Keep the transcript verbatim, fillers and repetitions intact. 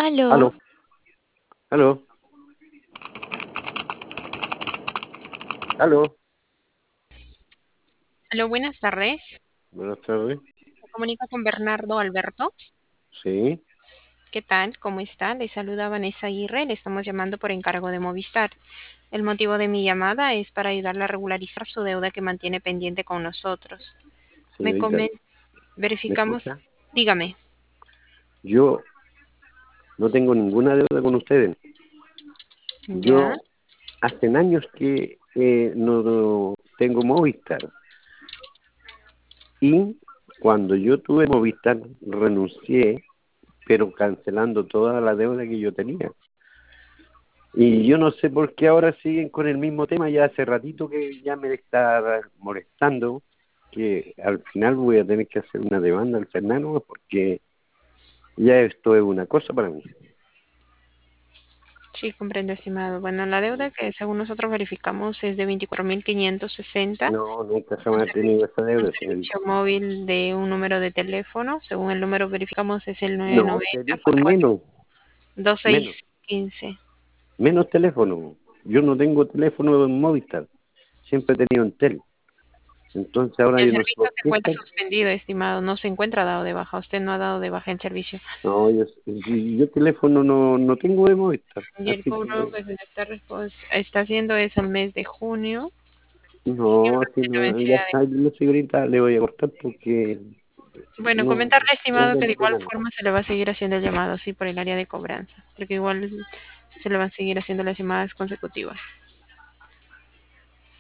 Aló, Aló, aló, aló. aló, buenas tardes. Buenas tardes. Me comunico con Bernardo Alberto. Sí, ¿Qué tal? ¿Cómo está? Le saluda Vanessa Aguirre. Le estamos llamando por encargo de Movistar. El motivo de mi llamada es para ayudarle a regularizar su deuda que mantiene pendiente con nosotros. Me señorita, comen... ¿me Verificamos... escucha? Dígame. Yo no tengo ninguna deuda con ustedes. Ya. Yo hace años que eh, no, no tengo Movistar. Y cuando yo tuve Movistar, renuncié, pero cancelando toda la deuda que yo tenía. Y yo no sé por qué ahora siguen con el mismo tema. Ya hace ratito que ya me está molestando, que al final voy a tener que hacer una demanda al Fernando porque ya esto es una cosa para mí. Sí, comprendo, estimado. Bueno, la deuda que según nosotros verificamos es de veinticuatro mil quinientos sesenta. No, nunca Un jamás he tenido servicio, esa un deuda, señorita. servicio móvil de un número de teléfono. Según el número que verificamos es el No, nueve nueve cero teléfono cuatro cuatro menos, dos seis menos, uno cinco. menos teléfono. Yo no tengo teléfono en Movistar, siempre he tenido Entel. Entonces ahora El yo no sé servicio por se qué encuentra están. suspendido, estimado. No se encuentra dado de baja. Usted no ha dado de baja el servicio. No, yo, yo teléfono no, no tengo de Movistar, Y el así cobro que que se le está, respo- está haciendo es el mes de junio. Y no, una así fecha no, ya vencida está, no, señorita, le voy a cortar porque de- Bueno, no, comentarle, no estimado, que vale de la igual pena. No. forma se le va a seguir haciendo el llamado, sí, por el área de cobranza. Porque igual se le van a seguir haciendo las llamadas consecutivas.